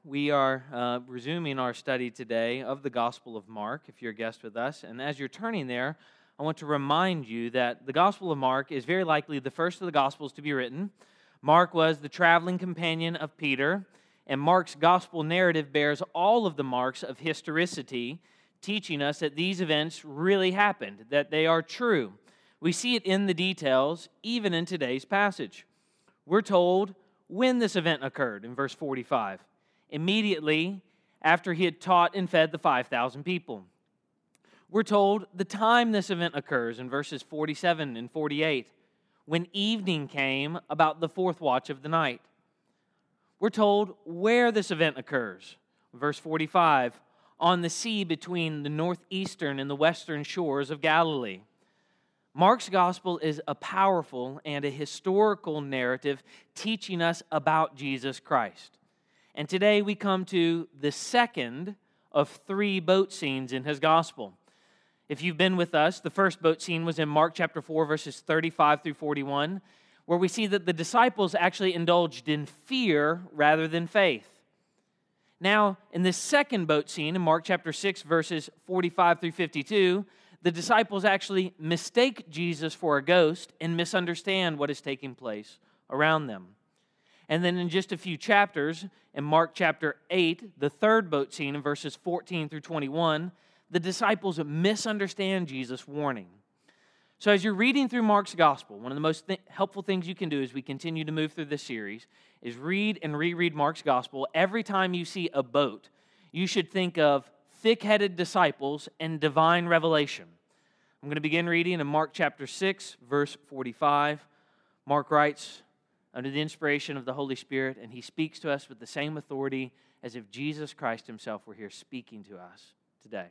We are resuming our study today of the Gospel of Mark, if you're a guest with us. And as you're turning there, I want to remind you that the Gospel of Mark is very likely the first of the Gospels to be written. Mark was the traveling companion of Peter, and Mark's Gospel narrative bears all of the marks of historicity, teaching us that these events really happened, that they are true. We see it in the details, even in today's passage. We're told when this event occurred in verse 45. Immediately after he had taught and fed the 5,000 people. We're told the time this event occurs in verses 47 and 48, when evening came, about the fourth watch of the night. We're told where this event occurs. Verse 45, on the sea between the northeastern and the western shores of Galilee. Mark's gospel is a powerful and a historical narrative teaching us about Jesus Christ. And today we come to the second of three boat scenes in his gospel. If you've been with us, the first boat scene was in Mark chapter 4, verses 35 through 41, where we see that the disciples actually indulged in fear rather than faith. Now, in this second boat scene in Mark chapter 6, verses 45 through 52, the disciples actually mistake Jesus for a ghost and misunderstand what is taking place around them. And then in just a few chapters, in Mark chapter 8, the third boat scene in verses 14 through 21, the disciples misunderstand Jesus' warning. So as you're reading through Mark's gospel, one of the most helpful things you can do as we continue to move through this series is read and reread Mark's gospel. Every time you see a boat, you should think of thick-headed disciples and divine revelation. I'm going to begin reading in Mark chapter 6, verse 45. Mark writes, under the inspiration of the Holy Spirit, and he speaks to us with the same authority as if Jesus Christ himself were here speaking to us today.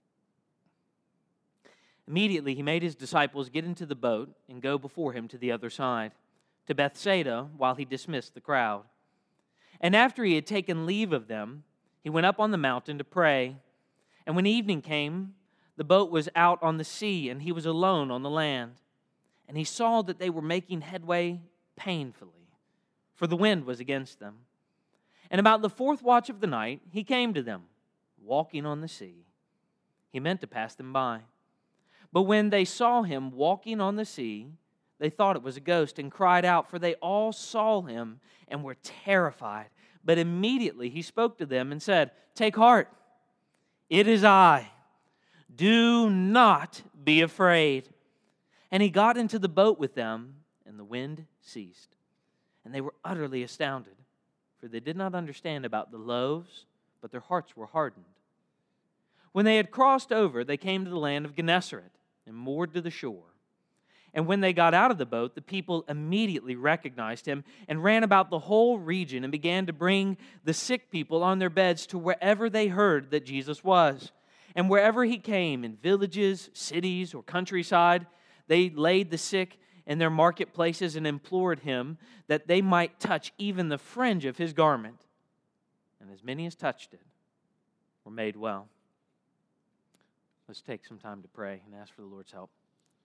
Immediately, he made his disciples get into the boat and go before him to the other side, to Bethsaida, while he dismissed the crowd. And after he had taken leave of them, he went up on the mountain to pray. And when evening came, the boat was out on the sea, and he was alone on the land. And he saw that they were making headway painfully, for the wind was against them. And about the fourth watch of the night, he came to them, walking on the sea. He meant to pass them by. But when they saw him walking on the sea, they thought it was a ghost and cried out, for they all saw him and were terrified. But immediately he spoke to them and said, "Take heart, it is I. Do not be afraid." And he got into the boat with them, and the wind ceased. And they were utterly astounded, for they did not understand about the loaves, but their hearts were hardened. When they had crossed over, they came to the land of Gennesaret and moored to the shore. And when they got out of the boat, the people immediately recognized him and ran about the whole region and began to bring the sick people on their beds to wherever they heard that Jesus was. And wherever he came, in villages, cities, or countryside, they laid the sick in their marketplaces and implored him that they might touch even the fringe of his garment. And as many as touched it were made well. Let's take some time to pray and ask for the Lord's help.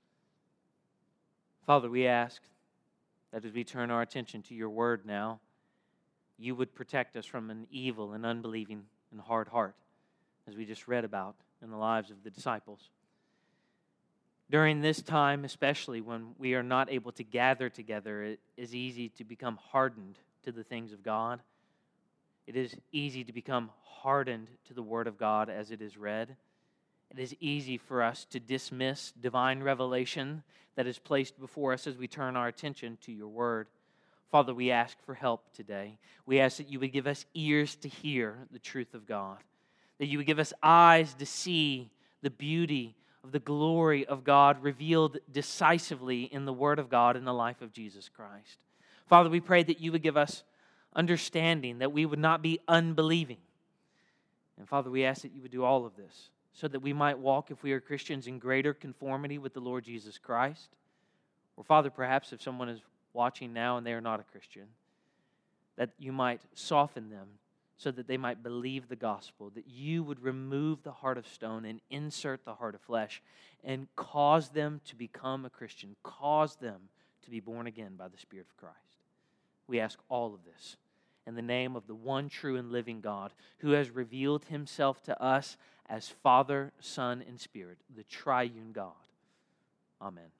Father, we ask that as we turn our attention to your word now, you would protect us from an evil and unbelieving and hard heart, as we just read about in the lives of the disciples. During this time, especially when we are not able to gather together, it is easy to become hardened to the things of God. It is easy to become hardened to the Word of God as it is read. It is easy for us to dismiss divine revelation that is placed before us as we turn our attention to your Word. Father, we ask for help today. We ask that you would give us ears to hear the truth of God, that you would give us eyes to see the beauty of the glory of God revealed decisively in the Word of God in the life of Jesus Christ. Father, we pray that you would give us understanding, that we would not be unbelieving. And Father, we ask that you would do all of this so that we might walk, if we are Christians, in greater conformity with the Lord Jesus Christ. Or Father, perhaps if someone is watching now and they are not a Christian, that you might soften them so that they might believe the gospel, that you would remove the heart of stone and insert the heart of flesh and cause them to become a Christian, cause them to be born again by the Spirit of Christ. We ask all of this in the name of the one true and living God, who has revealed himself to us as Father, Son, and Spirit, the triune God. Amen.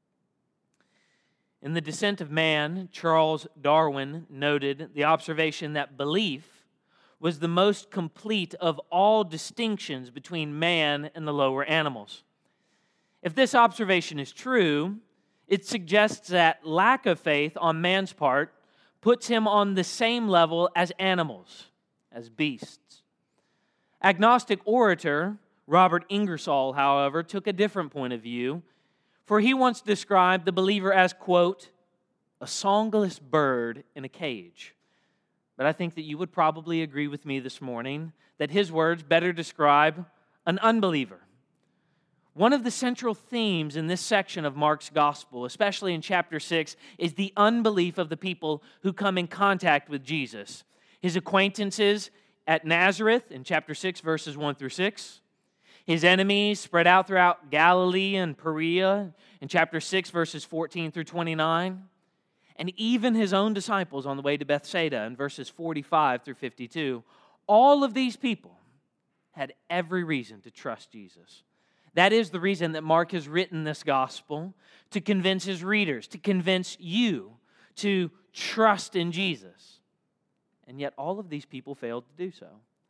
In The Descent of Man, Charles Darwin noted the observation that belief was the most complete of all distinctions between man and the lower animals. If this observation is true, it suggests that lack of faith on man's part puts him on the same level as animals, as beasts. Agnostic orator Robert Ingersoll, however, took a different point of view, for he once described the believer as, quote, a songless bird in a cage. But I think that you would probably agree with me this morning that his words better describe an unbeliever. One of the central themes in this section of Mark's gospel, especially in chapter 6, is the unbelief of the people who come in contact with Jesus. His acquaintances at Nazareth in chapter 6, verses 1 through 6. His enemies spread out throughout Galilee and Perea in chapter 6, verses 14 through 29. And even his own disciples on the way to Bethsaida in verses 45 through 52. All of these people had every reason to trust Jesus. That is the reason that Mark has written this gospel, to convince his readers, to convince you to trust in Jesus. And yet all of these people failed to do so,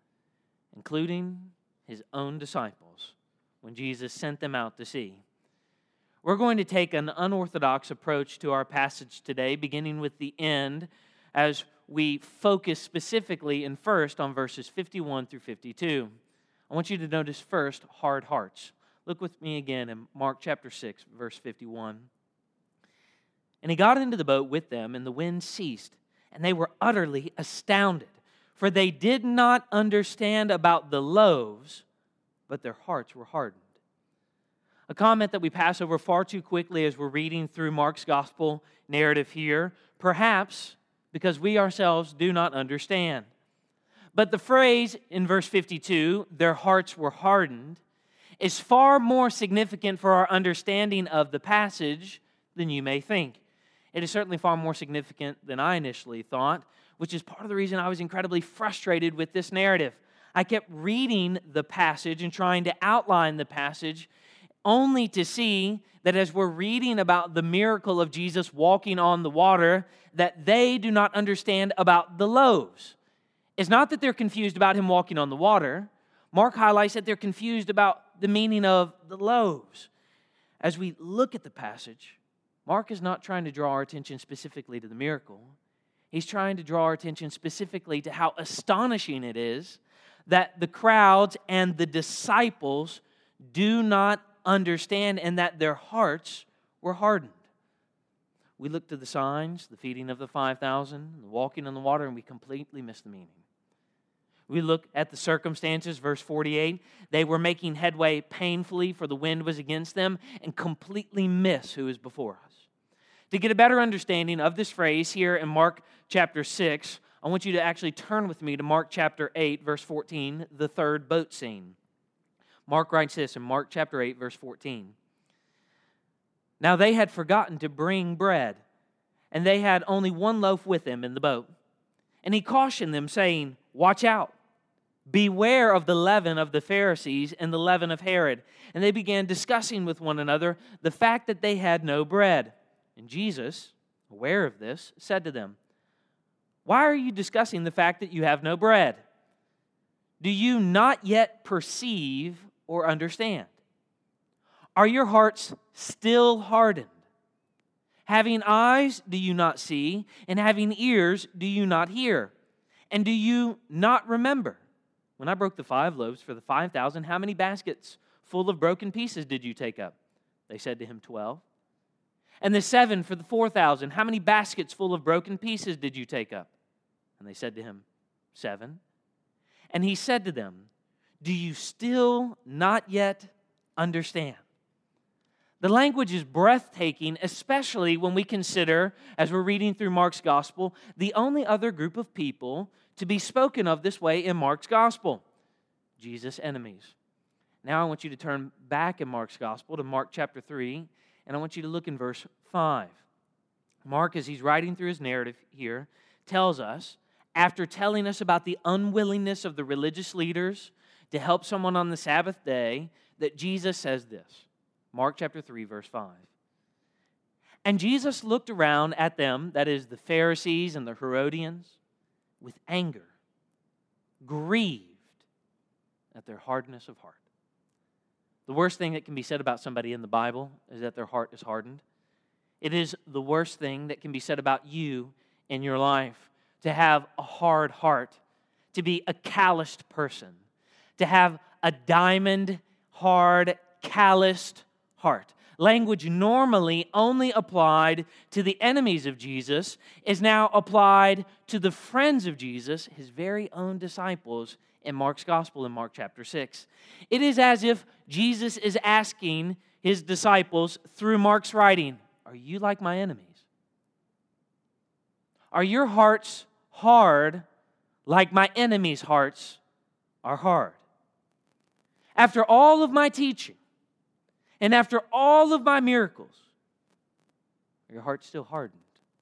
including his own disciples when Jesus sent them out to sea. We're going to take an unorthodox approach to our passage today, beginning with the end, as we focus specifically and first on verses 51 through 52. I want you to notice first hard hearts. Look with me again in Mark chapter 6, verse 51. And he got into the boat with them, and the wind ceased, and they were utterly astounded, for they did not understand about the loaves, but their hearts were hardened. A comment that we pass over far too quickly as we're reading through Mark's gospel narrative here, perhaps because we ourselves do not understand. But the phrase in verse 52, their hearts were hardened, is far more significant for our understanding of the passage than you may think. It is certainly far more significant than I initially thought, which is part of the reason I was incredibly frustrated with this narrative. I kept reading the passage and trying to outline the passage, only to see that as we're reading about the miracle of Jesus walking on the water, that they do not understand about the loaves. It's not that they're confused about him walking on the water. Mark highlights that they're confused about the meaning of the loaves. As we look at the passage, Mark is not trying to draw our attention specifically to the miracle. He's trying to draw our attention specifically to how astonishing it is that the crowds and the disciples do not understand and that their hearts were hardened. We look to the signs, the feeding of the 5,000, the walking on the water, and we completely miss the meaning. We look at the circumstances, verse 48. They were making headway painfully, for the wind was against them, and completely miss who is before us. To get a better understanding of this phrase here in Mark chapter 6, I want you to actually turn with me to Mark chapter 8, verse 14, the third boat scene. Mark writes this in Mark chapter 8, verse 14. Now they had forgotten to bring bread, and they had only one loaf with them in the boat. And he cautioned them, saying, watch out. Beware of the leaven of the Pharisees and the leaven of Herod. And they began discussing with one another the fact that they had no bread. And Jesus, aware of this, said to them, why are you discussing the fact that you have no bread? Do you not yet perceive or understand? Are your hearts still hardened? Having eyes, do you not see? And having ears, do you not hear? And do you not remember? When I broke the 5 loaves for the 5,000, how many baskets full of broken pieces did you take up? They said to him, 12. And the 7 for the 4,000, how many baskets full of broken pieces did you take up? And they said to him, 7. And he said to them, do you still not yet understand? The language is breathtaking, especially when we consider, as we're reading through Mark's gospel, the only other group of people to be spoken of this way in Mark's gospel, Jesus' enemies. Now I want you to turn back in Mark's gospel to Mark chapter 3, and I want you to look in verse 5. Mark, as he's writing through his narrative here, tells us, after telling us about the unwillingness of the religious leaders to help someone on the Sabbath day, that Jesus says this. Mark chapter 3, verse 5. And Jesus looked around at them, that is, the Pharisees and the Herodians, with anger, grieved at their hardness of heart. The worst thing that can be said about somebody in the Bible is that their heart is hardened. It is the worst thing that can be said about you in your life, to have a hard heart, to be a calloused person, to have a diamond, hard, calloused heart. Language normally only applied to the enemies of Jesus is now applied to the friends of Jesus, his very own disciples, in Mark's Gospel in Mark chapter 6. It is as if Jesus is asking his disciples through Mark's writing, are you like my enemies? Are your hearts hard like my enemies' hearts are hard? After all of my teaching, and after all of my miracles, are your hearts still hardened?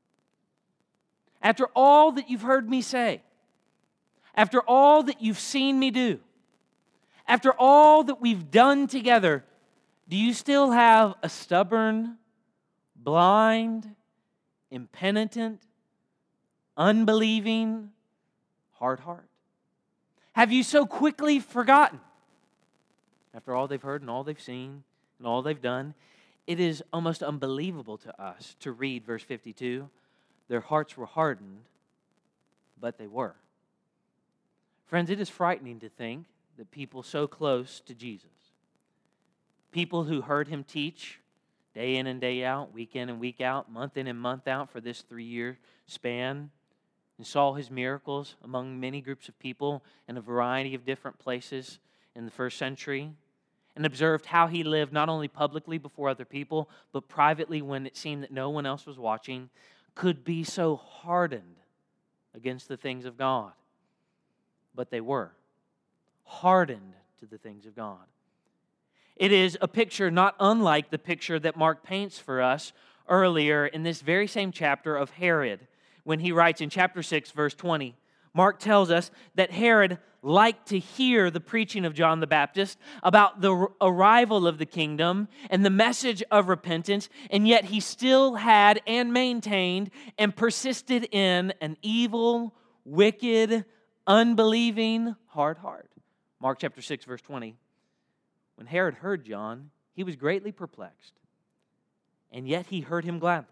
After all that you've heard me say, after all that you've seen me do, after all that we've done together, do you still have a stubborn, blind, impenitent, unbelieving, hard heart? Have you so quickly forgotten, after all they've heard and all they've seen and all they've done? It is almost unbelievable to us to read verse 52. Their hearts were hardened, but they were. Friends, it is frightening to think that people so close to Jesus, people who heard him teach day in and day out, week in and week out, month in and month out for this 3-year span, and saw his miracles among many groups of people in a variety of different places in the first century, and observed how he lived not only publicly before other people, but privately when it seemed that no one else was watching, could be so hardened against the things of God. But they were hardened to the things of God. It is a picture not unlike the picture that Mark paints for us earlier in this very same chapter of Herod, when he writes in chapter 6, verse 20. Mark tells us that Herod liked to hear the preaching of John the Baptist about the arrival of the kingdom and the message of repentance, and yet he still had and maintained and persisted in an evil, wicked, unbelieving, hard heart. Mark chapter 6, verse 20. When Herod heard John, he was greatly perplexed, and yet he heard him gladly,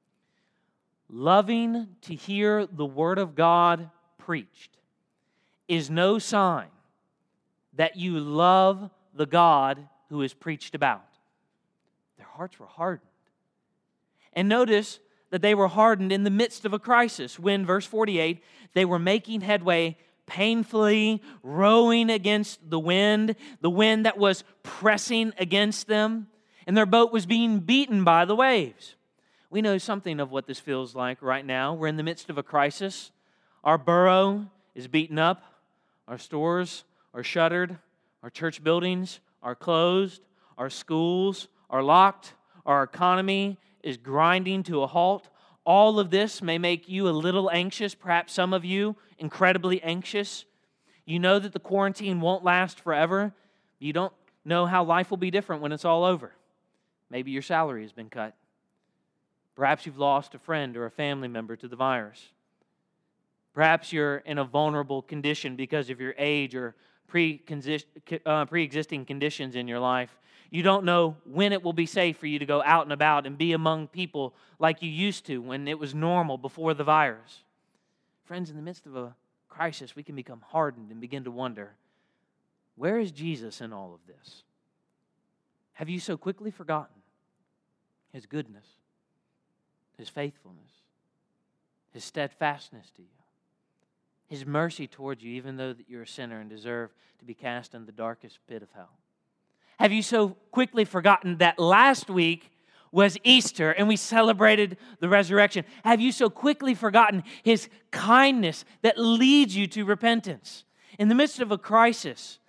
loving to hear the word of God preached is no sign that you love the God who is preached about. Their hearts were hardened. And notice that they were hardened in the midst of a crisis when, verse 48, they were making headway painfully, rowing against the wind that was pressing against them, and their boat was being beaten by the waves. We know something of what this feels like right now. We're in the midst of a crisis. Our borough is beaten up. Our stores are shuttered. Our church buildings are closed. Our schools are locked. Our economy is grinding to a halt. All of this may make you a little anxious, perhaps some of you incredibly anxious. You know that the quarantine won't last forever. You don't know how life will be different when it's all over. Maybe your salary has been cut. Perhaps you've lost a friend or a family member to the virus. Perhaps you're in a vulnerable condition because of your age or pre-existing conditions in your life. You don't know when it will be safe for you to go out and about and be among people like you used to when it was normal before the virus. Friends, in the midst of a crisis, we can become hardened and begin to wonder, where is Jesus in all of this? Have you so quickly forgotten his goodness, his faithfulness, his steadfastness to you, his mercy towards you, even though that you're a sinner and deserve to be cast in the darkest pit of hell? Have you so quickly forgotten that last week was Easter and we celebrated the resurrection? Have you so quickly forgotten his kindness that leads you to repentance? In the midst of a crisis,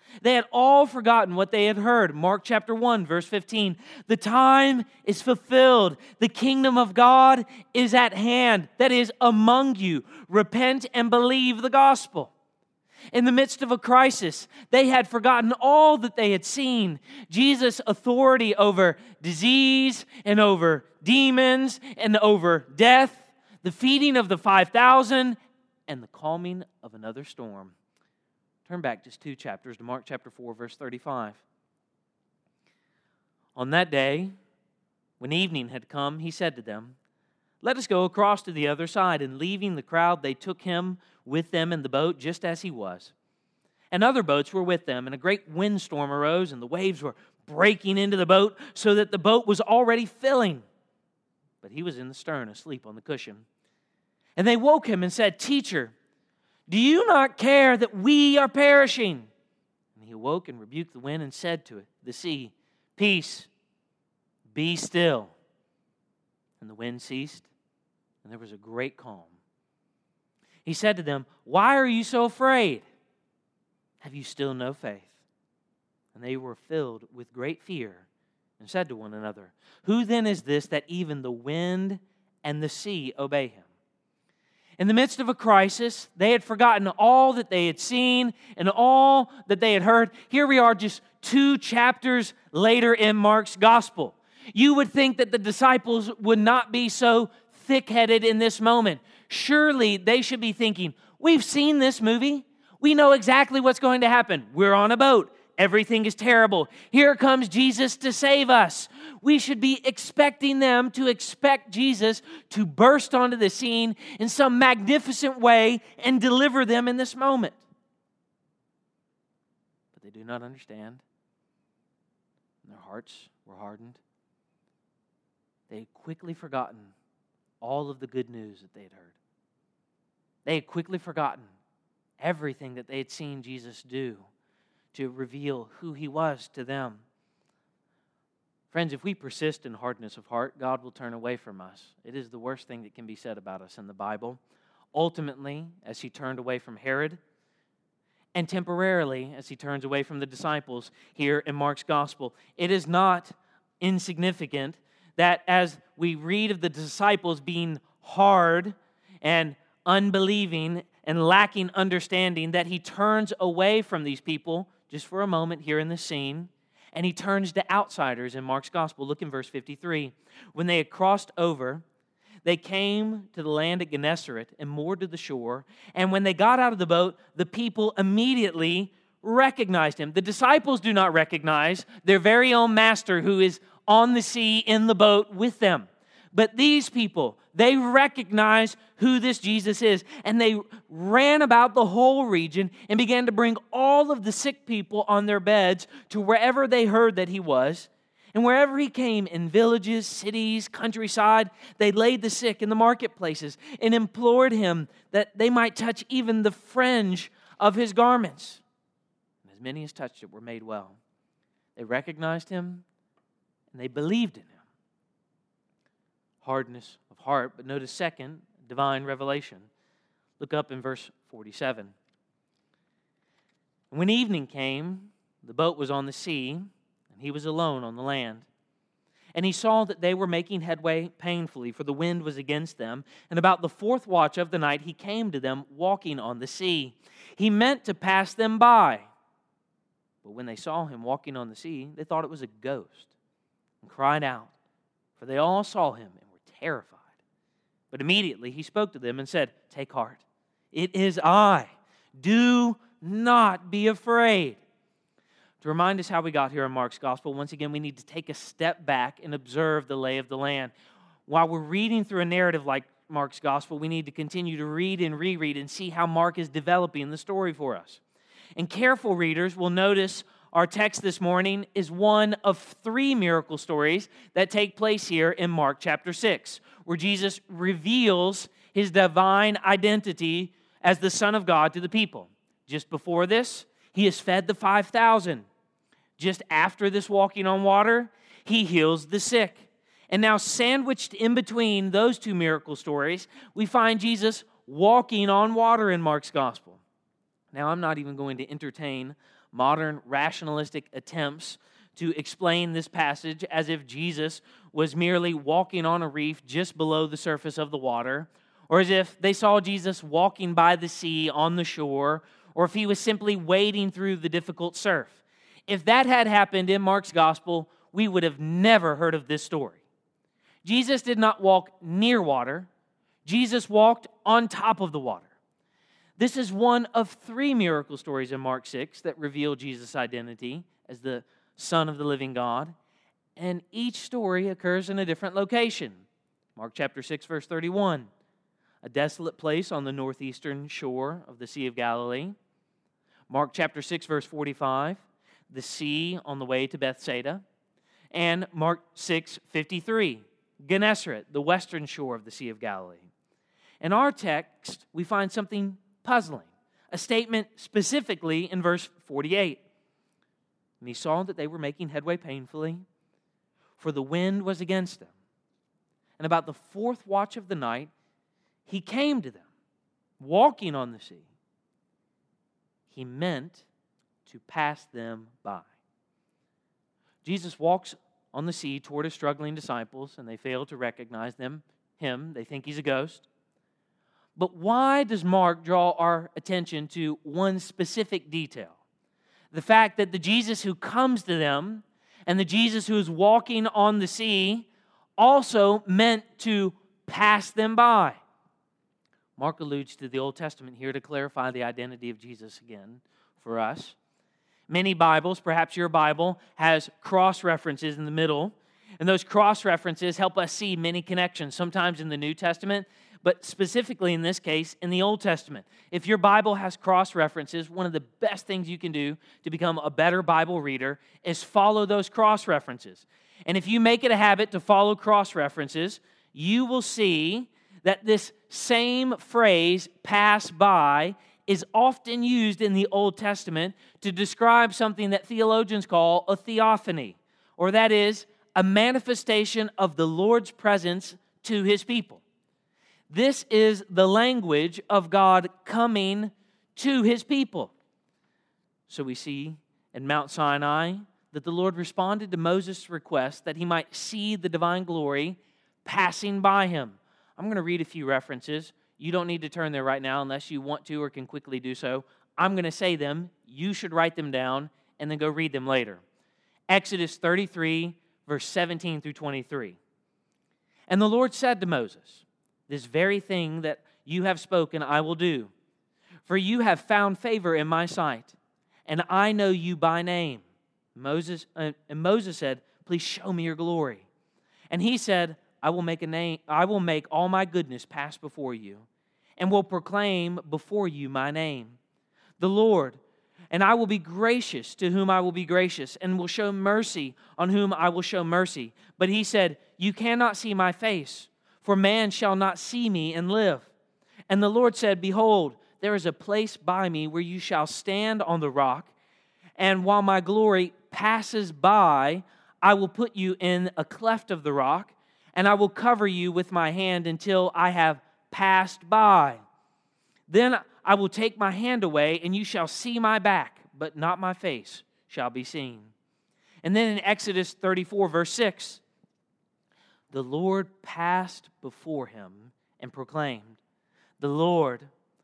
They had all forgotten what they had heard. Mark chapter 1, verse 15. The time is fulfilled. The kingdom of God is at hand, that is, among you. Repent and believe the gospel. In the midst of a crisis, they had forgotten all that they had seen. Jesus' authority over disease and over demons and over death, the feeding of the 5,000, and the calming of another storm. Turn back just 2 chapters to Mark chapter 4, verse 35. On that day, when evening had come, he said to them, "Let us go across to the other side." And leaving the crowd, they took him with them in the boat just as he was. And other boats were with them, and a great windstorm arose, and the waves were breaking into the boat, so that the boat was already filling. But he was in the stern, asleep on the cushion. And they woke him and said, "Teacher, do you not care that we are perishing?" And he awoke and rebuked the wind and said to the sea, "Peace, be still." And the wind ceased, and there was a great calm. He said to them, "Why are you so afraid? Have you still no faith?" And they were filled with great fear and said to one another, "Who then is this that even the wind and the sea obey him?" In the midst of a crisis, they had forgotten all that they had seen and all that they had heard. Here we are just 2 chapters later in Mark's gospel. You would think that the disciples would not be so thick-headed in this moment. Surely they should be thinking, we've seen this movie. We know exactly what's going to happen. We're on a boat. Everything is terrible. Here comes Jesus to save us. We should be expecting them to expect Jesus to burst onto the scene in some magnificent way and deliver them in this moment. But they do not understand. Their hearts were hardened. They had quickly forgotten all of the good news that they had heard. They had quickly forgotten everything that they had seen Jesus do to reveal who he was to them. Friends, if we persist in hardness of heart, God will turn away from us. It is the worst thing that can be said about us in the Bible. Ultimately, as he turned away from Herod, and temporarily as he turns away from the disciples here in Mark's gospel, it is not insignificant that as we read of the disciples being hard and unbelieving and lacking understanding, that he turns away from these people just for a moment here in the scene, and he turns to outsiders in Mark's gospel. Look in verse 53. When they had crossed over, they came to the land at Gennesaret and moored to the shore, and when they got out of the boat, the people immediately recognized him. The disciples do not recognize their very own master who is on the sea in the boat with them. But these people, they recognize who this Jesus is. And they ran about the whole region and began to bring all of the sick people on their beds to wherever they heard that he was. And wherever he came, in villages, cities, countryside, they laid the sick in the marketplaces and implored him that they might touch even the fringe of his garments. And as many as touched it were made well. They recognized him and they believed in him. Hardness of heart, but notice second, divine revelation. Look up in verse 47. When evening came, the boat was on the sea, and he was alone on the land. And he saw that they were making headway painfully, for the wind was against them. And about the 4th watch of the night, he came to them walking on the sea. He meant to pass them by. But when they saw him walking on the sea, they thought it was a ghost and cried out, for they all saw him and were terrified. But immediately he spoke to them and said, "Take heart, it is I. Do not be afraid." To remind us how we got here in Mark's gospel, once again, we need to take a step back and observe the lay of the land. While we're reading through a narrative like Mark's gospel, we need to continue to read and reread and see how Mark is developing the story for us. And careful readers will notice our text this morning is one of 3 miracle stories that take place here in Mark chapter 6, where Jesus reveals his divine identity as the Son of God to the people. Just before this, he has fed the 5,000. Just after this walking on water, he heals the sick. And now sandwiched in between those 2 miracle stories, we find Jesus walking on water in Mark's gospel. Now, I'm not even going to entertain modern rationalistic attempts to explain this passage as if Jesus was merely walking on a reef just below the surface of the water, or as if they saw Jesus walking by the sea on the shore, or if he was simply wading through the difficult surf. If that had happened in Mark's gospel, we would have never heard of this story. Jesus did not walk near water. Jesus walked on top of the water. This is one of 3 miracle stories in Mark 6 that reveal Jesus' identity as the Son of the living God, and each story occurs in a different location. Mark chapter 6, verse 31, a desolate place on the northeastern shore of the Sea of Galilee. Mark chapter 6, verse 45, the sea on the way to Bethsaida. And Mark 6:53, Gennesaret, the western shore of the Sea of Galilee. In our text, we find something puzzling, a statement specifically in verse 48. And he saw that they were making headway painfully, for the wind was against them. And about the 4th watch of the night, he came to them, walking on the sea. He meant to pass them by. Jesus walks on the sea toward his struggling disciples, and they fail to recognize him. They think he's a ghost. But why does Mark draw our attention to one specific detail? The fact that the Jesus who comes to them and the Jesus who is walking on the sea also meant to pass them by. Mark alludes to the Old Testament here to clarify the identity of Jesus again for us. Many Bibles, perhaps your Bible, has cross references in the middle, and those cross references help us see many connections, sometimes in the New Testament, but specifically in this case, in the Old Testament. If your Bible has cross references, one of the best things you can do to become a better Bible reader is follow those cross references. And if you make it a habit to follow cross references, you will see that this same phrase, pass by, is often used in the Old Testament to describe something that theologians call a theophany, or that is, a manifestation of the Lord's presence to his people. This is the language of God coming to his people. So we see in Mount Sinai that the Lord responded to Moses' request that he might see the divine glory passing by him. I'm going to read a few references. You don't need to turn there right now unless you want to or can quickly do so. I'm going to say them. You should write them down and then go read them later. Exodus 33, verse 17 through 23. And the Lord said to Moses, "This very thing that you have spoken I will do, for you have found favor in my sight, and I know you by name." Moses said, "Please show me your glory." And he said, I will make all my goodness pass before you, and will proclaim before you my name, the Lord. And I will be gracious to whom I will be gracious, and will show mercy on whom I will show mercy. But he said, "You cannot see my face, for man shall not see me and live." And the Lord said, "Behold, there is a place by me where you shall stand on the rock, and while my glory passes by, I will put you in a cleft of the rock, and I will cover you with my hand until I have passed by. Then I will take my hand away, and you shall see my back, but not my face shall be seen." And then in Exodus 34, verse 6, the Lord passed before him and proclaimed, the Lord,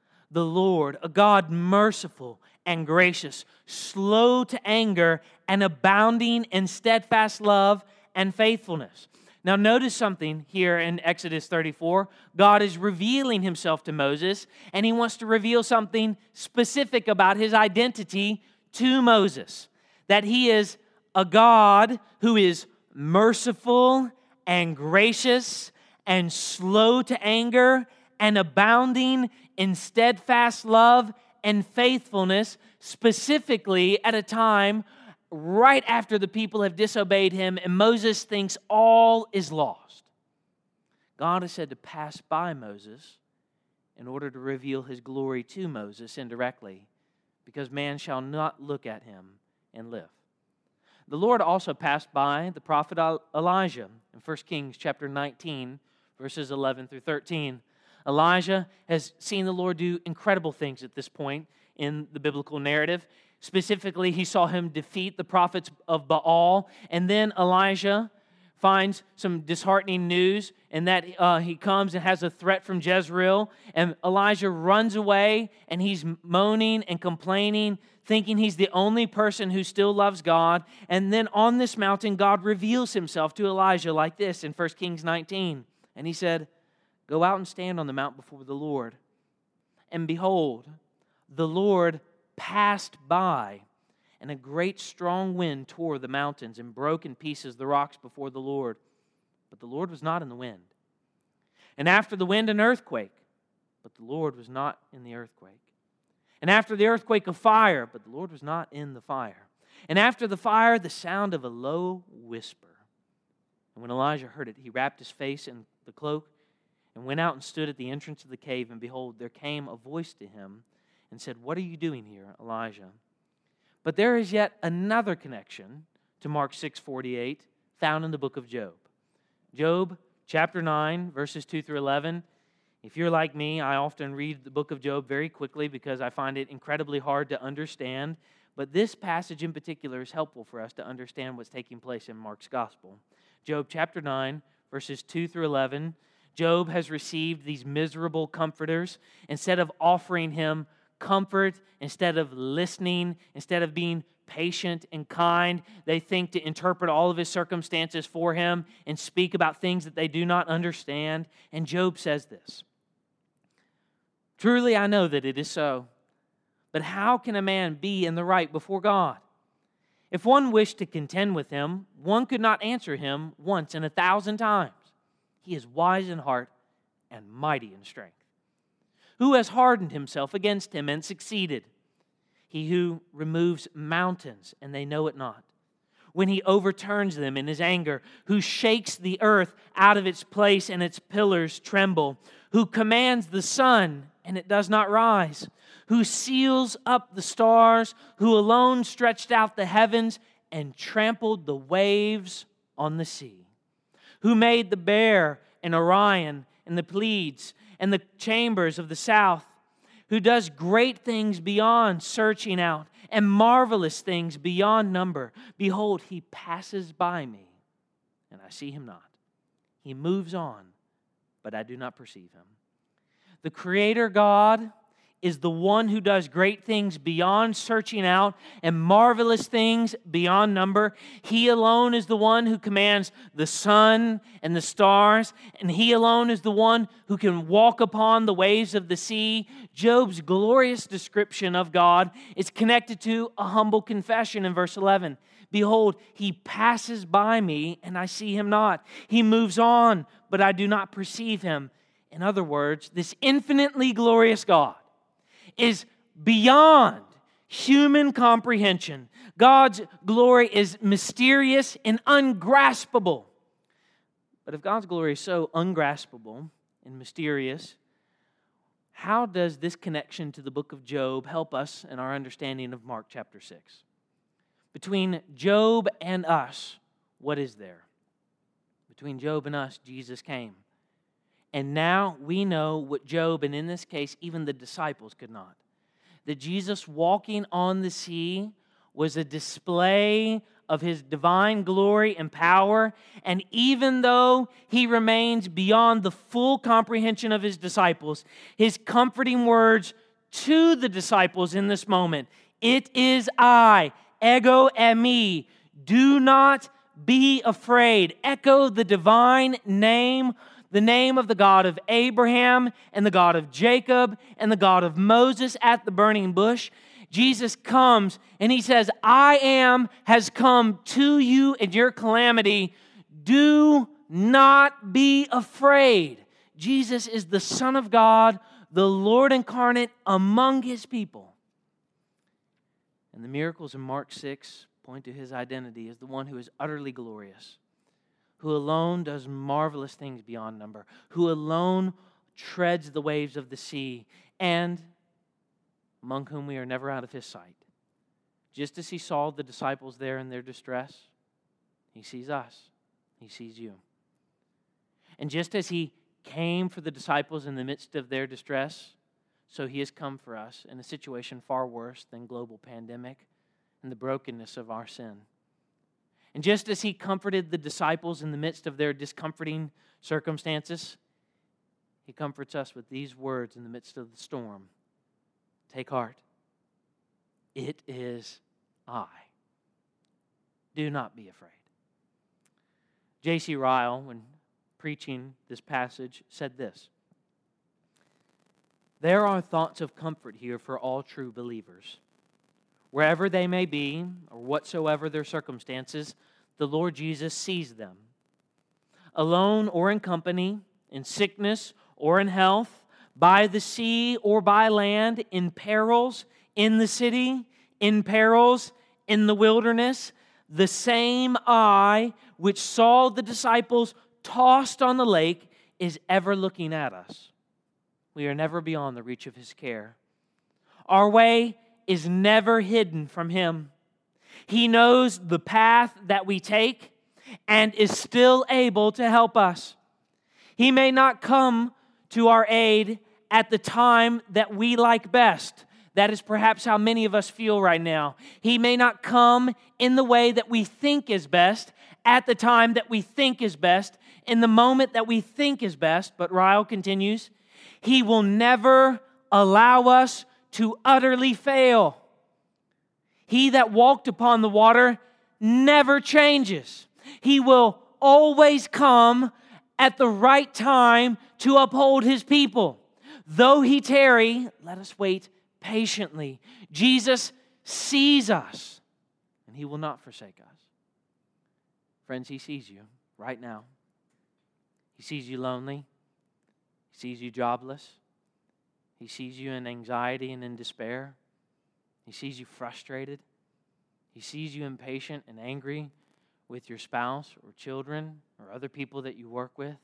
a God merciful and gracious, slow to anger, and abounding in steadfast love and faithfulness." Now notice something here in Exodus 34. God is revealing himself to Moses, and he wants to reveal something specific about his identity to Moses. That he is a God who is merciful and gracious and slow to anger and abounding in steadfast love and faithfulness, specifically at a time right after the people have disobeyed him and Moses thinks all is lost. God has said to pass by Moses in order to reveal his glory to Moses indirectly, because man shall not look at him and live. The Lord also passed by the prophet Elijah in 1 Kings chapter 19, verses 11 through 13. Elijah has seen the Lord do incredible things at this point in the biblical narrative. Specifically, he saw him defeat the prophets of Baal. And then Elijah finds some disheartening news, and that he comes and has a threat from Jezreel. And Elijah runs away, and he's moaning and complaining, thinking he's the only person who still loves God. And then on this mountain, God reveals himself to Elijah like this in 1 Kings 19. And he said, "Go out and stand on the mount before the Lord." And behold, the Lord passed by, and a great strong wind tore the mountains and broke in pieces the rocks before the Lord. But the Lord was not in the wind. And after the wind, an earthquake. But the Lord was not in the earthquake. And after the earthquake, a fire. But the Lord was not in the fire. And after the fire, the sound of a low whisper. And when Elijah heard it, he wrapped his face in the cloak and went out and stood at the entrance of the cave. And behold, there came a voice to him and said, "What are you doing here, Elijah?" But there is yet another connection to Mark 6:48 found in the book of Job. Job chapter 9, verses 2 through 11. If you're like me, I often read the book of Job very quickly because I find it incredibly hard to understand. But this passage in particular is helpful for us to understand what's taking place in Mark's gospel. Job chapter 9, verses 2 through 11. Job has received these miserable comforters. Instead of offering him comfort, instead of listening, instead of being patient and kind, they think to interpret all of his circumstances for him and speak about things that they do not understand. And Job says this, "Truly I know that it is so, but how can a man be in the right before God? If one wished to contend with him, one could not answer him once in 1,000 times. He is wise in heart and mighty in strength. Who has hardened himself against him and succeeded? He who removes mountains, and they know it not. When he overturns them in his anger, who shakes the earth out of its place and its pillars tremble, who commands the sun, and it does not rise, who seals up the stars, who alone stretched out the heavens and trampled the waves on the sea, who made the bear and Orion and the Pleiades and the chambers of the south, who does great things beyond searching out and marvelous things beyond number. Behold, he passes by me, and I see him not. He moves on, but I do not perceive him." The Creator God is the one who does great things beyond searching out and marvelous things beyond number. He alone is the one who commands the sun and the stars, and He alone is the one who can walk upon the waves of the sea. Job's glorious description of God is connected to a humble confession in verse 11. "Behold, He passes by me, and I see Him not. He moves on, but I do not perceive Him." In other words, this infinitely glorious God is beyond human comprehension. God's glory is mysterious and ungraspable. But if God's glory is so ungraspable and mysterious, how does this connection to the book of Job help us in our understanding of Mark chapter 6? Between Job and us, what is there? Between Job and us, Jesus came. And now we know what Job, and in this case, even the disciples could not. That Jesus walking on the sea was a display of His divine glory and power. And even though He remains beyond the full comprehension of His disciples, His comforting words to the disciples in this moment, "It is I, ego eimi, do not be afraid," echo the divine name, the name of the God of Abraham and the God of Jacob and the God of Moses at the burning bush. Jesus comes and He says, "I am has come to you in your calamity. Do not be afraid." Jesus is the Son of God, the Lord incarnate among His people. And the miracles in Mark 6 point to His identity as the one who is utterly glorious, who alone does marvelous things beyond number, who alone treads the waves of the sea, and among whom we are never out of His sight. Just as He saw the disciples there in their distress, He sees us. He sees you. And just as He came for the disciples in the midst of their distress, So he has come for us in a situation far worse than global pandemic and the brokenness of our sin. And just as he comforted the disciples in the midst of their discomforting circumstances, he comforts us with these words in the midst of the storm. Take heart. It is I. Do not be afraid. J.C. Ryle, when preaching this passage, said this: there are thoughts of comfort here for all true believers. Wherever they may be, or whatsoever their circumstances, the Lord Jesus sees them. Alone or in company, in sickness or in health, by the sea or by land, in perils, in the city, in perils, in the wilderness, the same eye which saw the disciples tossed on the lake is ever looking at us. We are never beyond the reach of His care. Our way is never hidden from Him. He knows the path that we take and is still able to help us. He may not come to our aid at the time that we like best. That is perhaps how many of us feel right now. He may not come in the way that we think is best, at the time that we think is best, in the moment that we think is best. But Ryle continues, He will never allow us to utterly fail. He that walked upon the water never changes. He will always come at the right time to uphold His people. Though He tarry, let us wait patiently. Jesus sees us, and He will not forsake us. Friends, He sees you right now. He sees you lonely. He sees you jobless. He sees you in anxiety and in despair. He sees you frustrated. He sees you impatient and angry with your spouse or children or other people that you work with.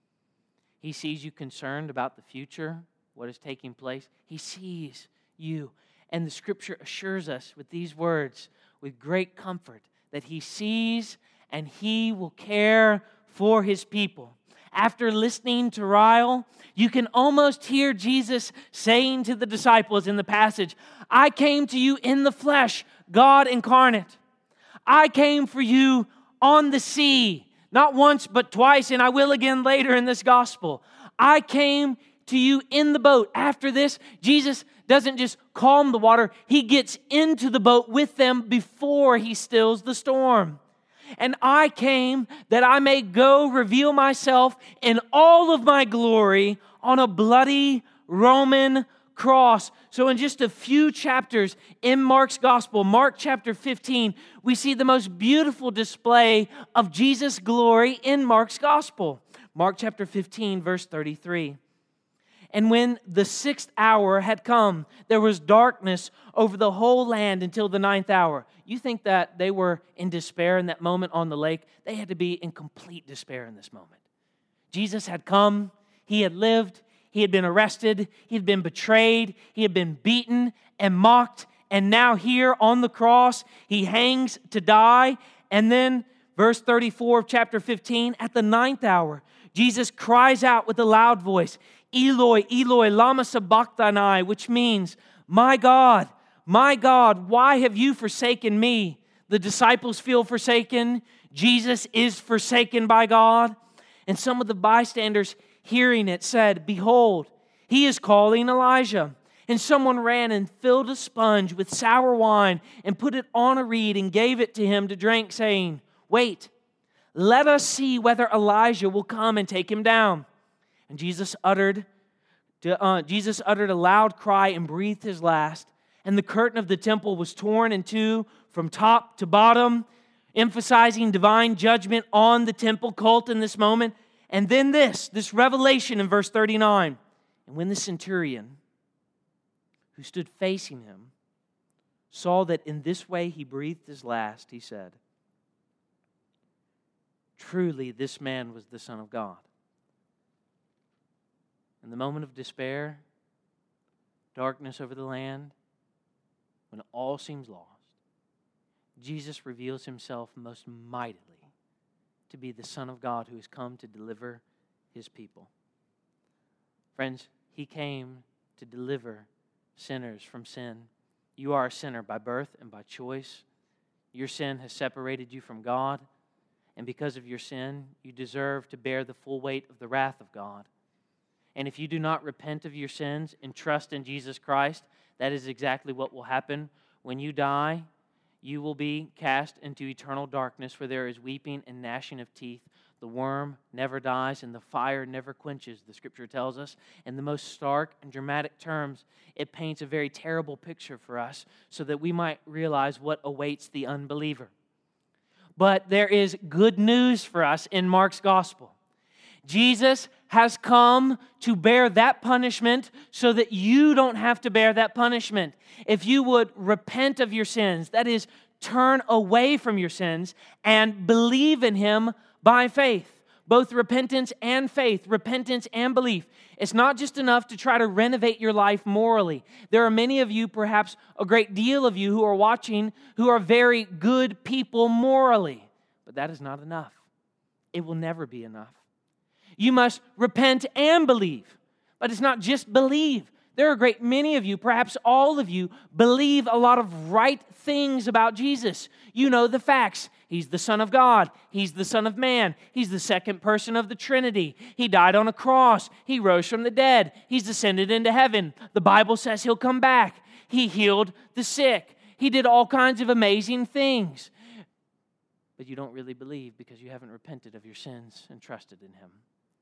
He sees you concerned about the future, what is taking place. He sees you. And the Scripture assures us with these words, with great comfort, that He sees and He will care for His people. After listening to Ryle, you can almost hear Jesus saying to the disciples in the passage, I came to you in the flesh, God incarnate. I came for you on the sea, not once but twice, and I will again later in this gospel. I came to you in the boat. After this, Jesus doesn't just calm the water, He gets into the boat with them before He stills the storm. And I came that I may go reveal myself in all of my glory on a bloody Roman cross. So in just a few chapters in Mark's gospel, Mark chapter 15, we see the most beautiful display of Jesus' glory in Mark's gospel. Mark chapter 15, verse 33. And when the 6th hour had come, there was darkness over the whole land until the 9th hour. You think that they were in despair in that moment on the lake? They had to be in complete despair in this moment. Jesus had come, He had lived, He had been arrested, He had been betrayed, He had been beaten and mocked, and now here on the cross, He hangs to die. And then, verse 34 of chapter 15, at the 9th hour, Jesus cries out with a loud voice, Eloi, Eloi, lama sabachthani, which means, my God, why have you forsaken me? The disciples feel forsaken. Jesus is forsaken by God. And some of the bystanders hearing it said, behold, He is calling Elijah. And someone ran and filled a sponge with sour wine and put it on a reed and gave it to him to drink, saying, wait, let us see whether Elijah will come and take him down. And Jesus uttered a loud cry and breathed His last. And the curtain of the temple was torn in two from top to bottom, emphasizing divine judgment on the temple cult in this moment. And then this revelation in verse 39. And when the centurion who stood facing him saw that in this way he breathed his last, he said, truly this man was the Son of God. In the moment of despair, darkness over the land, when all seems lost, Jesus reveals Himself most mightily to be the Son of God who has come to deliver His people. Friends, He came to deliver sinners from sin. You are a sinner by birth and by choice. Your sin has separated you from God, and because of your sin, you deserve to bear the full weight of the wrath of God. And if you do not repent of your sins and trust in Jesus Christ, that is exactly what will happen. When you die, you will be cast into eternal darkness where there is weeping and gnashing of teeth. The worm never dies and the fire never quenches, the Scripture tells us. In the most stark and dramatic terms, it paints a very terrible picture for us so that we might realize what awaits the unbeliever. But there is good news for us in Mark's gospel. Jesus has come to bear that punishment so that you don't have to bear that punishment. If you would repent of your sins, that is, turn away from your sins and believe in Him by faith, both repentance and faith, repentance and belief. It's not just enough to try to renovate your life morally. There are many of you, perhaps a great deal of you who are watching, who are very good people morally, but that is not enough. It will never be enough. You must repent and believe. But it's not just believe. There are a great many of you, perhaps all of you, believe a lot of right things about Jesus. You know the facts. He's the Son of God. He's the Son of Man. He's the second person of the Trinity. He died on a cross. He rose from the dead. He's ascended into heaven. The Bible says He'll come back. He healed the sick. He did all kinds of amazing things. But you don't really believe because you haven't repented of your sins and trusted in Him.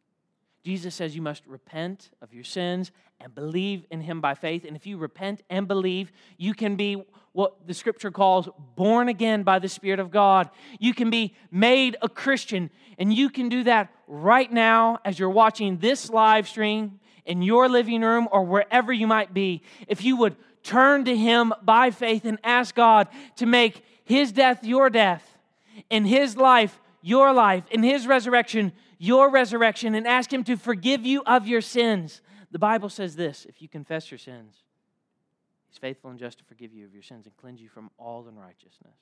Jesus says you must repent of your sins and believe in Him by faith. And if you repent and believe, you can be what the Scripture calls born again by the Spirit of God. You can be made a Christian. And you can do that right now as you're watching this live stream in your living room or wherever you might be. If you would turn to Him by faith and ask God to make His death your death, in His life your life, in His resurrection your resurrection, and ask Him to forgive you of your sins. The Bible says this: if you confess your sins, He's faithful and just to forgive you of your sins and cleanse you from all unrighteousness.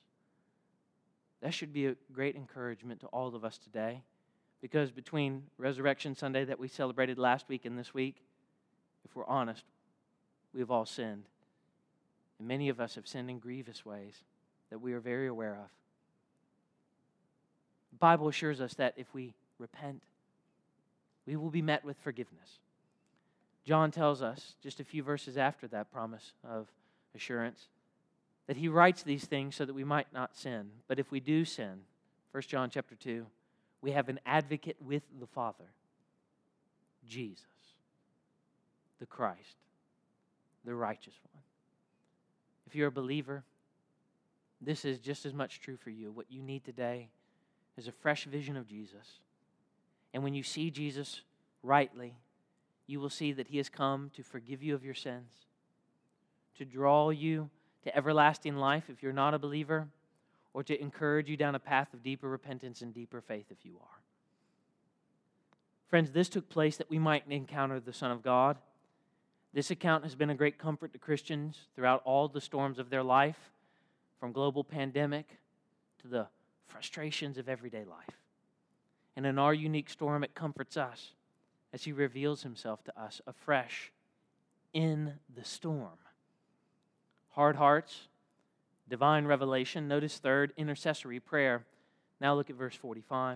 That should be a great encouragement to all of us today, because between Resurrection Sunday that we celebrated last week and this week, if we're honest, we have all sinned. And many of us have sinned in grievous ways that we are very aware of. The Bible assures us that if we repent, we will be met with forgiveness. John tells us, just a few verses after that promise of assurance, that he writes these things so that we might not sin. But if we do sin, 1 John chapter 2, we have an advocate with the Father, Jesus, the Christ, the righteous one. If you're a believer, this is just as much true for you. What you need today is a fresh vision of Jesus. And when you see Jesus rightly, you will see that He has come to forgive you of your sins, to draw you to everlasting life if you're not a believer, or to encourage you down a path of deeper repentance and deeper faith if you are. Friends, this took place that we might encounter the Son of God. This account has been a great comfort to Christians throughout all the storms of their life, from global pandemic to the frustrations of everyday life. And in our unique storm, it comforts us as He reveals Himself to us afresh in the storm. Hard hearts, divine revelation. Notice third, intercessory prayer. Now look at verse 45.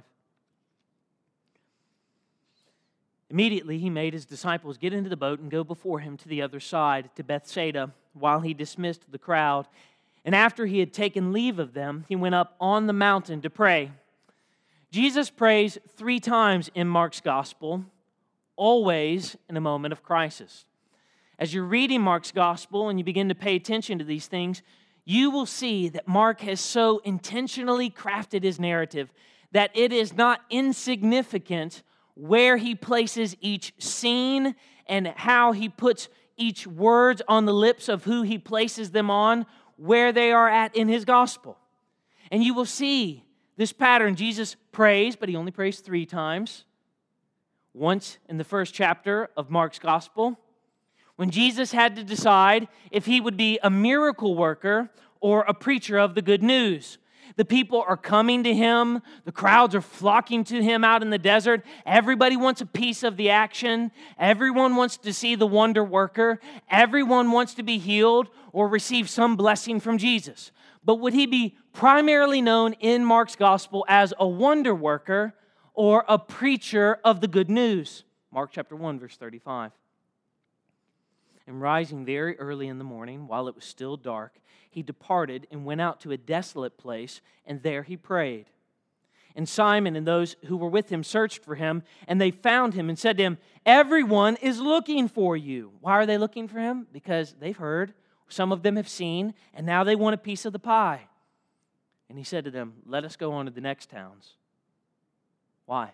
Immediately He made His disciples get into the boat and go before Him to the other side, to Bethsaida, while He dismissed the crowd. And after He had taken leave of them, He went up on the mountain to pray. Jesus prays 3 times in Mark's gospel, always in a moment of crisis. As you're reading Mark's gospel and you begin to pay attention to these things, you will see that Mark has so intentionally crafted his narrative that it is not insignificant where he places each scene and how he puts each word on the lips of who he places them on, where they are at in his gospel. And you will see this pattern. Jesus prays, but He only prays 3 times. Once in the first chapter of Mark's gospel, when Jesus had to decide if He would be a miracle worker or a preacher of the good news. The people are coming to him. The crowds are flocking to him out in the desert. Everybody wants a piece of the action. Everyone wants to see the wonder worker. Everyone wants to be healed or receive some blessing from Jesus. But would he be primarily known in Mark's gospel as a wonder worker or a preacher of the good news? Mark chapter 1, verse 35. And rising very early in the morning, while it was still dark, he departed and went out to a desolate place, and there he prayed. And Simon and those who were with him searched for him, and they found him and said to him, "Everyone is looking for you." Why are they looking for him? Because they've heard, some of them have seen, and now they want a piece of the pie. And he said to them, "Let us go on to the next towns." Why?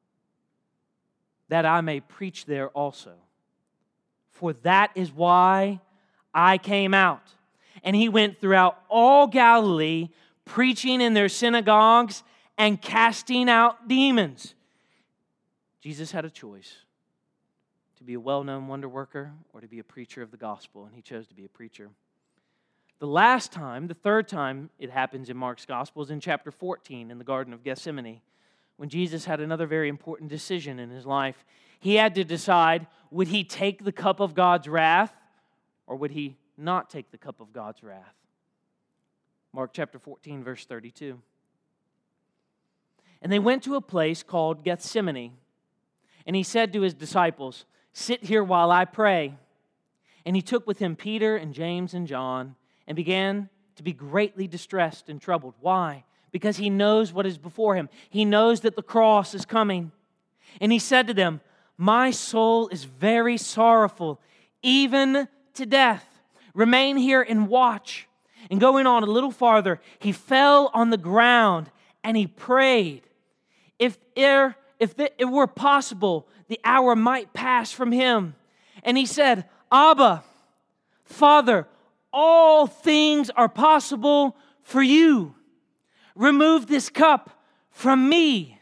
That I may preach there also. For that is why I came out. And he went throughout all Galilee, preaching in their synagogues and casting out demons. Jesus had a choice, to be a well-known wonder worker or to be a preacher of the gospel, and he chose to be a preacher. The last time, the third time it happens in Mark's gospel is in chapter 14 in the Garden of Gethsemane, when Jesus had another very important decision in his life. He had to decide, would he take the cup of God's wrath or would he not take the cup of God's wrath? Mark chapter 14, verse 32. And they went to a place called Gethsemane, and he said to his disciples, "Sit here while I pray." And he took with him Peter and James and John and began to be greatly distressed and troubled. Why? Because he knows what is before him. He knows that the cross is coming. And he said to them, "My soul is very sorrowful, even to death. Remain here and watch." And going on a little farther, he fell on the ground and he prayed. If it were possible, the hour might pass from him. And he said, "Abba, Father, all things are possible for you. Remove this cup from me.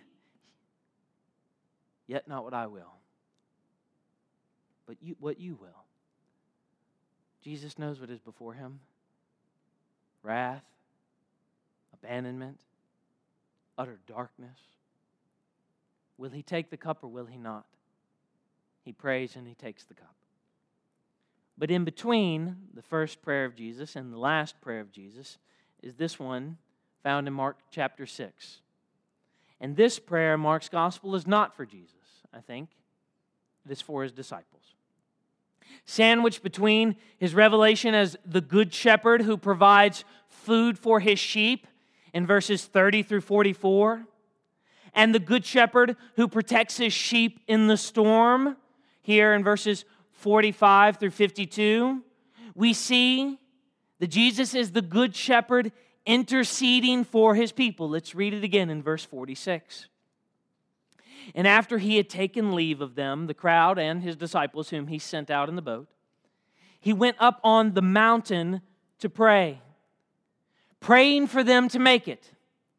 Yet not what I will, but what you will." Jesus knows what is before him. Wrath, abandonment, utter darkness. Will he take the cup or will he not? He prays and he takes the cup. But in between the first prayer of Jesus and the last prayer of Jesus is this one found in Mark chapter 6. And this prayer in Mark's gospel is not for Jesus, I think. It is for his disciples. Sandwiched between his revelation as the good shepherd who provides food for his sheep in verses 30 through 44, and the good shepherd who protects his sheep in the storm here in verses 45 through 52, we see that Jesus is the good shepherd interceding for his people. Let's read it again in verse 46. And after he had taken leave of them, the crowd and his disciples whom he sent out in the boat, he went up on the mountain to pray, praying for them to make it,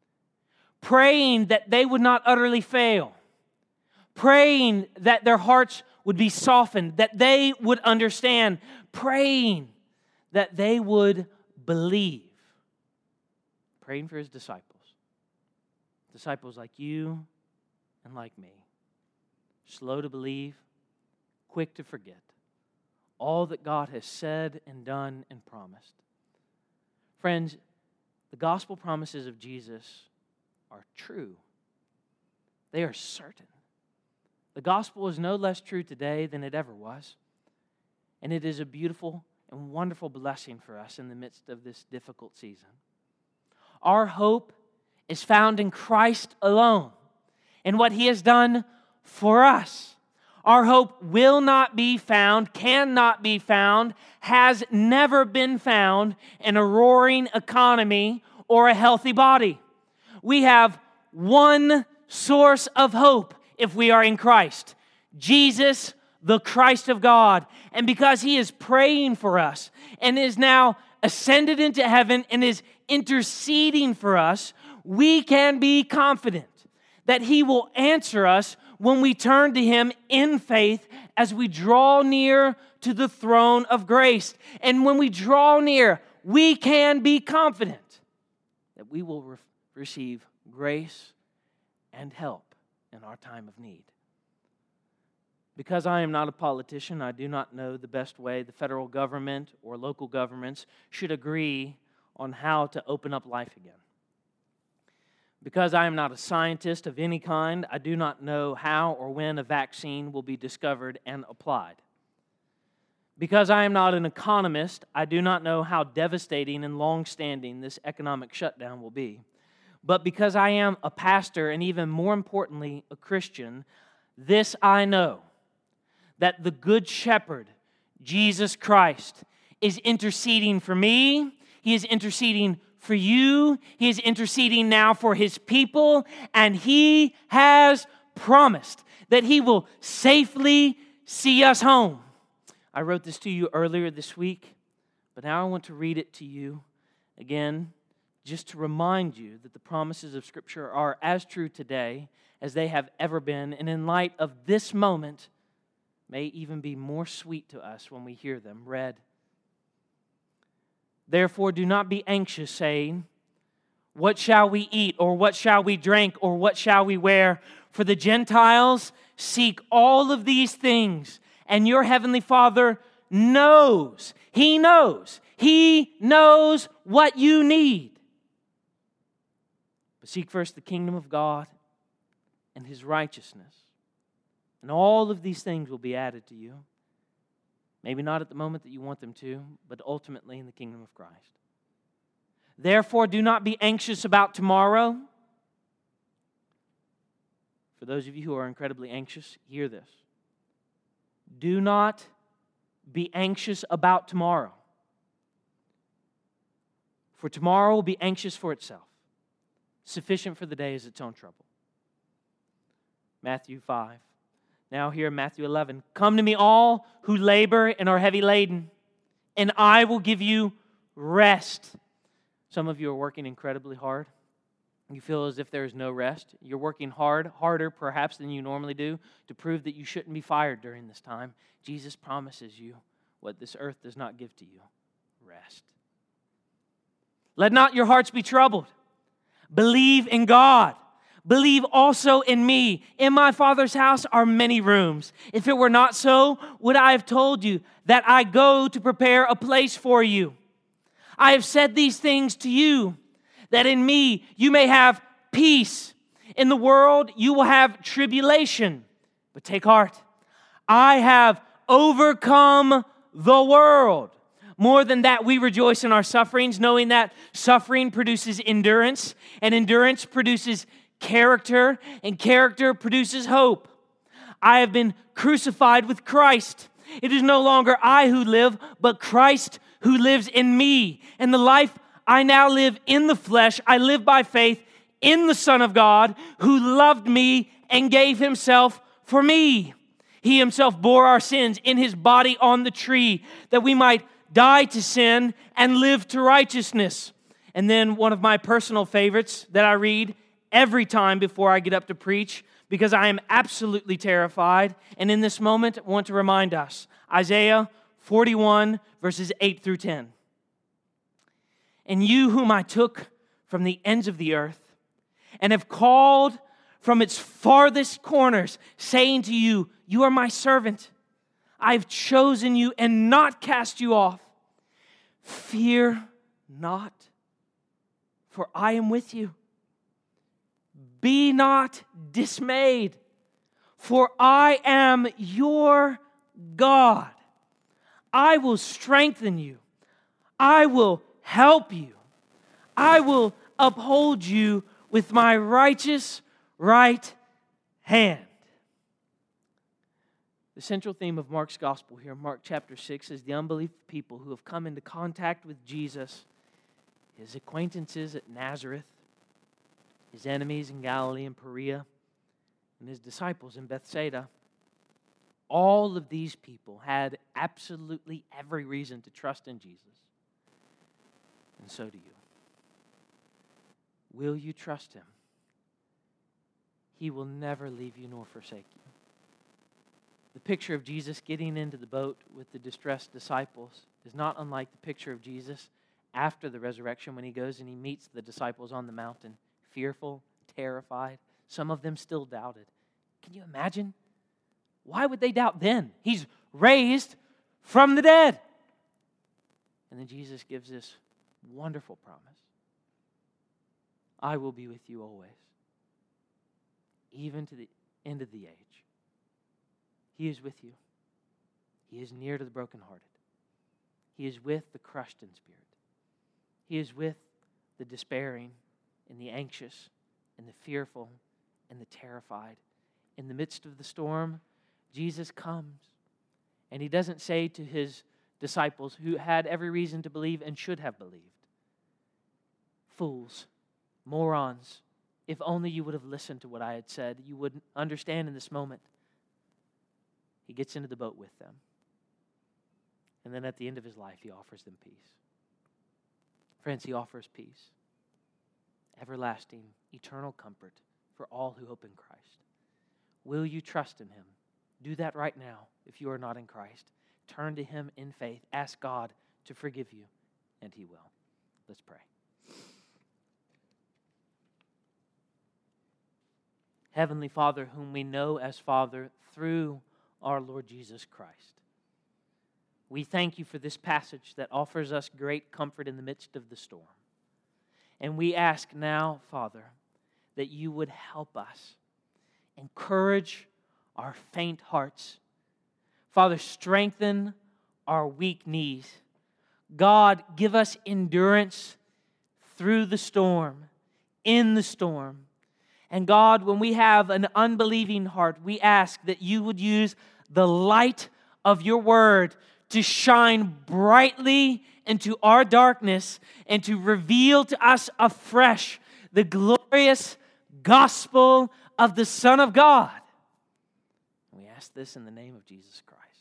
praying that they would not utterly fail, praying that their hearts would be softened, that they would understand, praying that they would believe. Praying for his disciples. Disciples like you and like me. Slow to believe, quick to forget all that God has said and done and promised. Friends, the gospel promises of Jesus are true. They are certain. The gospel is no less true today than it ever was. And it is a beautiful and wonderful blessing for us in the midst of this difficult season. Our hope is found in Christ alone and what he has done for us. Our hope will not be found, cannot be found, has never been found in a roaring economy or a healthy body. We have one source of hope if we are in Christ, Jesus, the Christ of God. And because he is praying for us and is now ascended into heaven and is interceding for us, we can be confident that he will answer us when we turn to him in faith as we draw near to the throne of grace. And when we draw near, we can be confident that we will receive grace and help in our time of need. Because I am not a politician, I do not know the best way the federal government or local governments should agree on how to open up life again. Because I am not a scientist of any kind, I do not know how or when a vaccine will be discovered and applied. Because I am not an economist, I do not know how devastating and long-standing this economic shutdown will be. But because I am a pastor, and even more importantly, a Christian, this I know, that the Good Shepherd, Jesus Christ, is interceding for me. He is interceding for you. He is interceding now for His people. And He has promised that He will safely see us home. I wrote this to you earlier this week, but now I want to read it to you again, just to remind you that the promises of Scripture are as true today as they have ever been, and in light of this moment, may even be more sweet to us when we hear them read. Therefore, do not be anxious, saying, what shall we eat, or what shall we drink, or what shall we wear? For the Gentiles seek all of these things, and your heavenly Father knows. He knows. He knows what you need. But seek first the kingdom of God and His righteousness, and all of these things will be added to you. Maybe not at the moment that you want them to, but ultimately in the kingdom of Christ. Therefore, do not be anxious about tomorrow. For those of you who are incredibly anxious, hear this. Do not be anxious about tomorrow. For tomorrow will be anxious for itself. Sufficient for the day is its own trouble. Matthew 5. Now here in Matthew 11. Come to me all who labor and are heavy laden, and I will give you rest. Some of you are working incredibly hard. You feel as if there is no rest. You're working harder perhaps than you normally do, to prove that you shouldn't be fired during this time. Jesus promises you what this earth does not give to you: rest. Let not your hearts be troubled. Believe in God. Believe also in me. In my Father's house are many rooms. If it were not so, would I have told you that I go to prepare a place for you? I have said these things to you, that in me you may have peace. In the world you will have tribulation. But take heart, I have overcome the world. More than that, we rejoice in our sufferings, knowing that suffering produces endurance, and endurance produces character, and character produces hope. I have been crucified with Christ. It is no longer I who live, but Christ who lives in me. And the life I now live in the flesh, I live by faith in the Son of God, who loved me and gave Himself for me. He Himself bore our sins in His body on the tree, that we might die to sin and live to righteousness. And then one of my personal favorites that I read every time before I get up to preach, because I am absolutely terrified. And in this moment, I want to remind us, Isaiah 41, verses 8 through 10. And you whom I took from the ends of the earth, and have called from its farthest corners, saying to you, you are my servant. I have chosen you and not cast you off. Fear not, for I am with you. Be not dismayed, for I am your God. I will strengthen you. I will help you. I will uphold you with my righteous right hand. The central theme of Mark's gospel here, Mark chapter 6, is the unbelief of people who have come into contact with Jesus, His acquaintances at Nazareth, His enemies in Galilee and Perea, and His disciples in Bethsaida. All of these people had absolutely every reason to trust in Jesus. And so do you. Will you trust Him? He will never leave you nor forsake you. The picture of Jesus getting into the boat with the distressed disciples is not unlike the picture of Jesus after the resurrection when he goes and he meets the disciples on the mountain, fearful, terrified. Some of them still doubted. Can you imagine? Why would they doubt then? He's raised from the dead. And then Jesus gives this wonderful promise. I will be with you always, even to the end of the age. He is with you. He is near to the brokenhearted. He is with the crushed in spirit. He is with the despairing and the anxious and the fearful and the terrified. In the midst of the storm, Jesus comes. And he doesn't say to his disciples, who had every reason to believe and should have believed, fools, morons, if only you would have listened to what I had said, you would understand in this moment. He gets into the boat with them. And then at the end of his life, he offers them peace. Friends, he offers peace, everlasting, eternal comfort for all who hope in Christ. Will you trust in him? Do that right now if you are not in Christ. Turn to him in faith. Ask God to forgive you, and he will. Let's pray. Heavenly Father, whom we know as Father through our Lord Jesus Christ, we thank you for this passage that offers us great comfort in the midst of the storm. And we ask now, Father, that you would help us, encourage our faint hearts. Father, strengthen our weak knees. God, give us endurance through the storm, in the storm. And God, when we have an unbelieving heart, we ask that you would use the light of your word to shine brightly into our darkness and to reveal to us afresh the glorious gospel of the Son of God. We ask this in the name of Jesus Christ.